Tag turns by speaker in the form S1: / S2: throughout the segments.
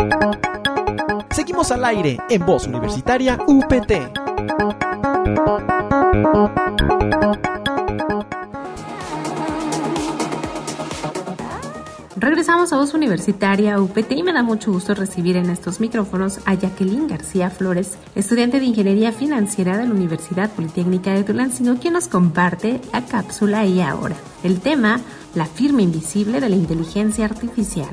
S1: Seguimos al aire en Voz Universitaria UPT.
S2: Regresamos a Voz Universitaria UPT y me da mucho gusto recibir en estos micrófonos a Jacqueline García Flores, estudiante de Ingeniería Financiera de la Universidad Politécnica de Tulancingo, quien nos comparte la cápsula Y Ahora. El tema, la firma invisible de la inteligencia artificial.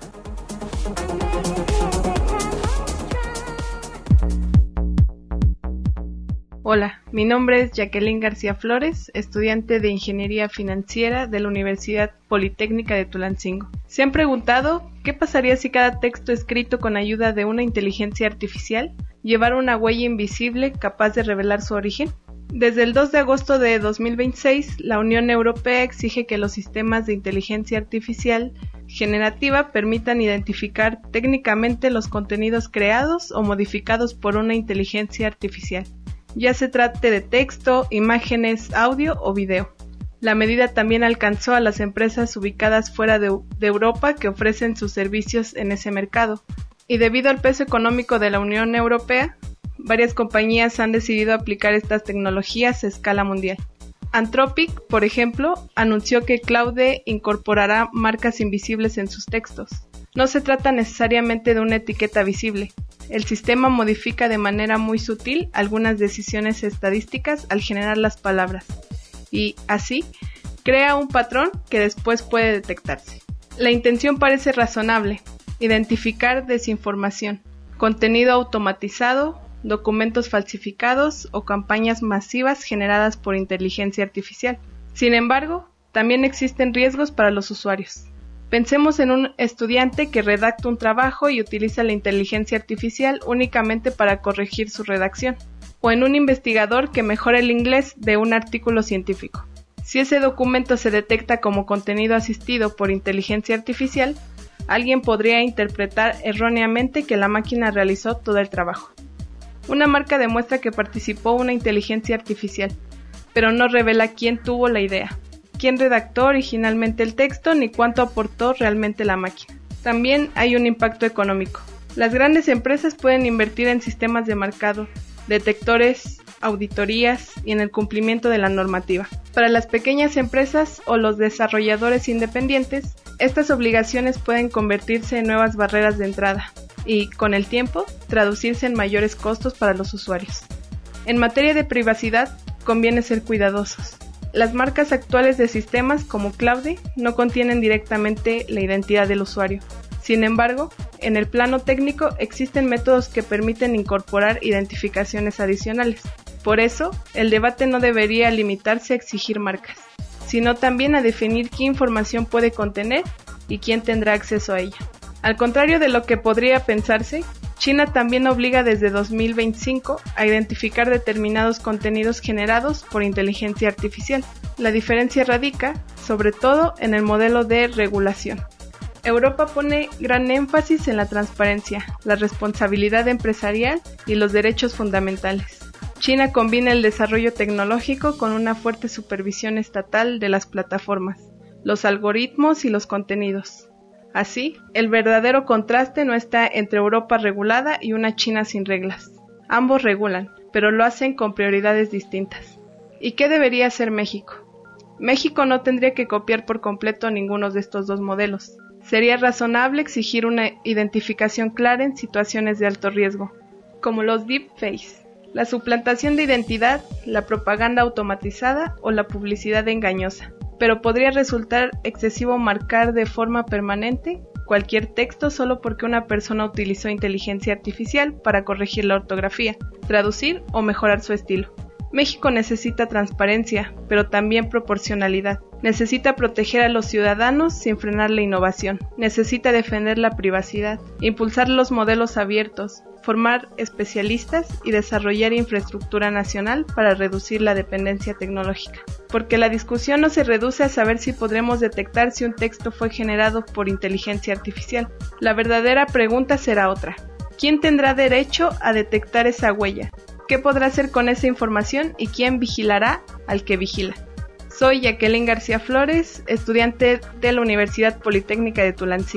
S3: Hola, mi nombre es Jacqueline García Flores, estudiante de Ingeniería Financiera de la Universidad Politécnica de Tulancingo. ¿Se han preguntado qué pasaría si cada texto escrito con ayuda de una inteligencia artificial llevara una huella invisible capaz de revelar su origen? Desde el 2 de agosto de 2026, la Unión Europea exige que los sistemas de inteligencia artificial generativa permitan identificar técnicamente los contenidos creados o modificados por una inteligencia artificial, ya se trate de texto, imágenes, audio o video. La medida también alcanzó a las empresas ubicadas fuera de Europa que ofrecen sus servicios en ese mercado. Y debido al peso económico de la Unión Europea, varias compañías han decidido aplicar estas tecnologías a escala mundial. Anthropic, por ejemplo, anunció que Claude incorporará marcas invisibles en sus textos. No se trata necesariamente de una etiqueta visible. El sistema modifica de manera muy sutil algunas decisiones estadísticas al generar las palabras y, así, crea un patrón que después puede detectarse. La intención parece razonable: identificar desinformación, contenido automatizado, documentos falsificados o campañas masivas generadas por inteligencia artificial. Sin embargo, también existen riesgos para los usuarios. Pensemos en un estudiante que redacta un trabajo y utiliza la inteligencia artificial únicamente para corregir su redacción, o en un investigador que mejora el inglés de un artículo científico. Si ese documento se detecta como contenido asistido por inteligencia artificial, alguien podría interpretar erróneamente que la máquina realizó todo el trabajo. Una marca demuestra que participó una inteligencia artificial, pero no revela quién tuvo la idea, quién redactó originalmente el texto ni cuánto aportó realmente la máquina. También hay un impacto económico. Las grandes empresas pueden invertir en sistemas de marcado, detectores, auditorías y en el cumplimiento de la normativa. Para las pequeñas empresas o los desarrolladores independientes, estas obligaciones pueden convertirse en nuevas barreras de entrada y, con el tiempo, traducirse en mayores costos para los usuarios. En materia de privacidad, conviene ser cuidadosos. Las marcas actuales de sistemas como Claude no contienen directamente la identidad del usuario. Sin embargo, en el plano técnico existen métodos que permiten incorporar identificaciones adicionales. Por eso, el debate no debería limitarse a exigir marcas, sino también a definir qué información puede contener y quién tendrá acceso a ella. Al contrario de lo que podría pensarse, China también obliga desde 2025 a identificar determinados contenidos generados por inteligencia artificial. La diferencia radica, sobre todo, en el modelo de regulación. Europa pone gran énfasis en la transparencia, la responsabilidad empresarial y los derechos fundamentales. China combina el desarrollo tecnológico con una fuerte supervisión estatal de las plataformas, los algoritmos y los contenidos. Así, el verdadero contraste no está entre Europa regulada y una China sin reglas. Ambos regulan, pero lo hacen con prioridades distintas. ¿Y qué debería hacer México? México no tendría que copiar por completo ninguno de estos dos modelos. Sería razonable exigir una identificación clara en situaciones de alto riesgo, como los deepfakes, la suplantación de identidad, la propaganda automatizada o la publicidad engañosa. Pero podría resultar excesivo marcar de forma permanente cualquier texto solo porque una persona utilizó inteligencia artificial para corregir la ortografía, traducir o mejorar su estilo. México necesita transparencia, pero también proporcionalidad. Necesita proteger a los ciudadanos sin frenar la innovación. Necesita defender la privacidad, impulsar los modelos abiertos, formar especialistas y desarrollar infraestructura nacional para reducir la dependencia tecnológica. Porque la discusión no se reduce a saber si podremos detectar si un texto fue generado por inteligencia artificial. La verdadera pregunta será otra. ¿Quién tendrá derecho a detectar esa huella? ¿Qué podrá hacer con esa información y quién vigilará al que vigila? Soy Jacqueline García Flores, estudiante de la Universidad Politécnica de Tulancingo.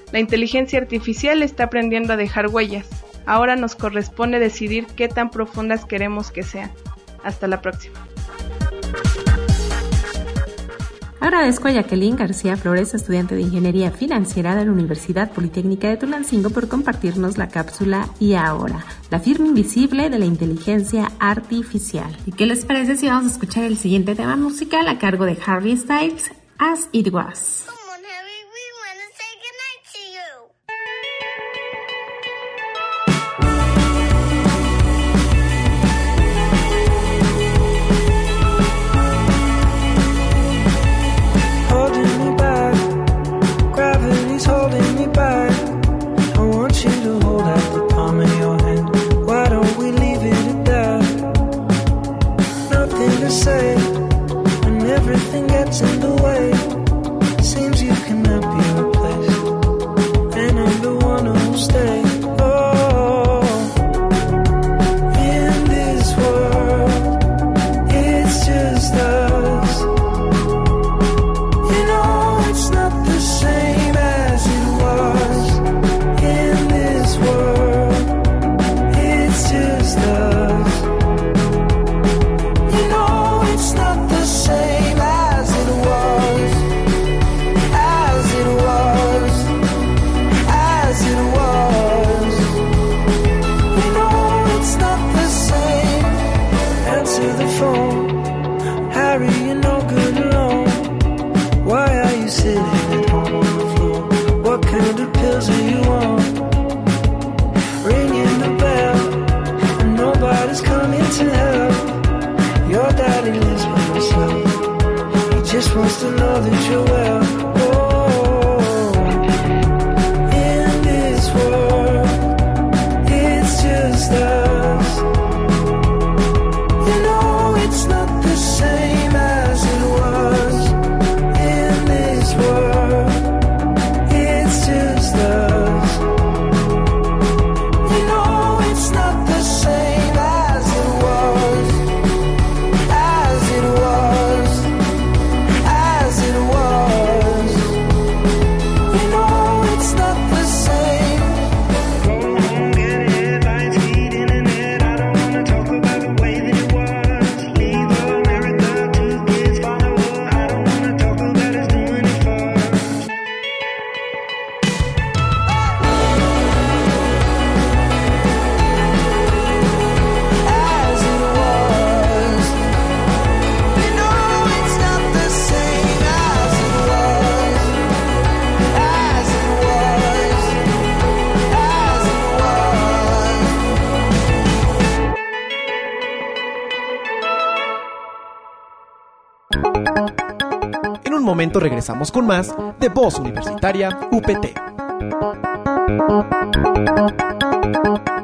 S3: La inteligencia artificial está aprendiendo a dejar huellas. Ahora nos corresponde decidir qué tan profundas queremos que sean. Hasta la próxima.
S2: Agradezco a Jacqueline García Flores, estudiante de Ingeniería Financiera de la Universidad Politécnica de Tulancingo, por compartirnos la cápsula Y ahora, la firma invisible de la inteligencia artificial. ¿Y qué les parece si vamos a escuchar el siguiente tema musical a cargo de Harry Styles, As It Was?
S4: Just wants to know that you're well. In this world, it's just us. You know it's not the same as it was. In this world, it's just us. You know it's not the same as it was. As it was. As it was, you know it's not the same. Go home, get headlines, feed internet. I don't wanna talk about the way that it was. Leave America, 2 kids follow her. I don't wanna talk about us doing it first. As it was, you know it's not the same as it was. As it was. As it was.
S1: En un momento regresamos con más de Voz Universitaria UPT.